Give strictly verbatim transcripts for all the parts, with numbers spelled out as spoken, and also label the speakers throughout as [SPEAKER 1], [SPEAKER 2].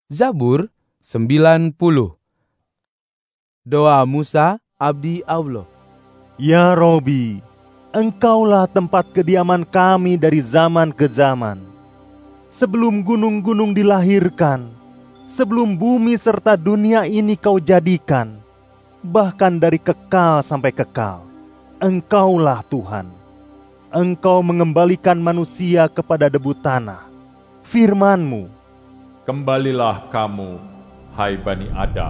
[SPEAKER 1] Zabur sembilan puluh. Doa Musa, abdi Allah.
[SPEAKER 2] Ya Robi, Engkaulah tempat kediaman kami dari zaman ke zaman. Sebelum gunung-gunung dilahirkan, sebelum bumi serta dunia ini Kau jadikan, bahkan dari kekal sampai kekal, Engkaulah Tuhan. Engkau mengembalikan manusia kepada debu tanah. Firman-Mu,
[SPEAKER 3] kembalilah kamu, hai Bani Adam.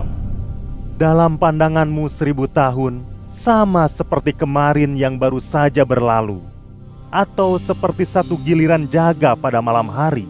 [SPEAKER 2] dalam pandangan-Mu seribu tahun sama seperti kemarin yang baru saja berlalu, atau seperti satu giliran jaga pada malam hari.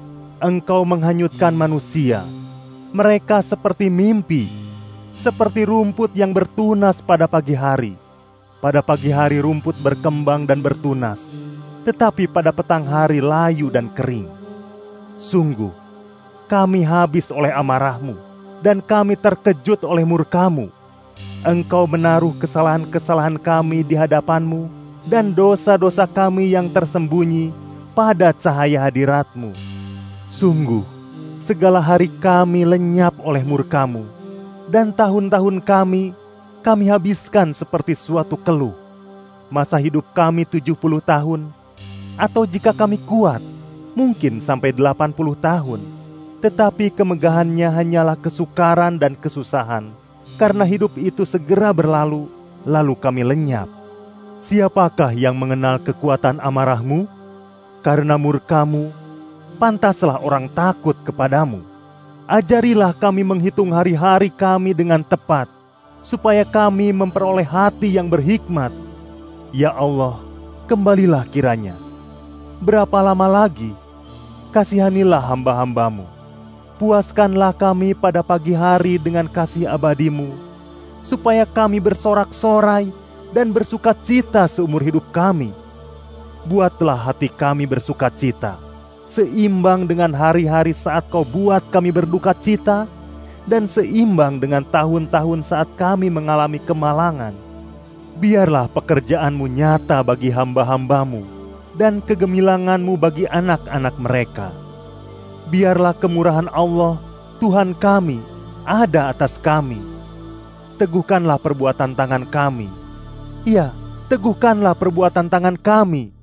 [SPEAKER 2] Engkau menghanyutkan manusia, mereka seperti mimpi, seperti rumput yang bertunas pada pagi hari. Pada pagi hari rumput berkembang dan bertunas, tetapi pada petang hari layu dan kering. Sungguh, kami habis oleh amarah-Mu, dan kami terkejut oleh murka-Mu. Engkau menaruh kesalahan-kesalahan kami di hadapan-Mu, dan dosa-dosa kami yang tersembunyi pada cahaya hadirat-Mu. Sungguh, segala hari kami lenyap oleh murka-Mu, dan tahun-tahun kami, kami habiskan seperti suatu keluh. Masa hidup kami tujuh puluh tahun, atau jika kami kuat, mungkin sampai delapan puluh tahun. Tetapi kemegahannya hanyalah kesukaran dan kesusahan, karena hidup itu segera berlalu, lalu kami lenyap. Siapakah yang mengenal kekuatan amarah-Mu? Karena murka-Mu, pantaslah orang takut kepadamu. Ajarilah kami menghitung hari-hari kami dengan tepat, supaya kami memperoleh hati yang berhikmat. Ya Allah, kembalilah kiranya. Berapa lama lagi? Kasihanilah hamba-hamba-Mu. Puaskanlah kami pada pagi hari dengan kasih abadi-Mu, supaya kami bersorak-sorai dan bersukacita seumur hidup kami. Buatlah hati kami bersukacita, seimbang dengan hari-hari saat Kau buat kami berduka cita, dan seimbang dengan tahun-tahun saat kami mengalami kemalangan. Biarlah pekerjaan-Mu nyata bagi hamba-hamba-Mu, dan kegemilangan-Mu bagi anak-anak mereka. Biarlah kemurahan Allah, Tuhan kami, ada atas kami. Teguhkanlah perbuatan tangan kami. Ya, teguhkanlah perbuatan tangan kami.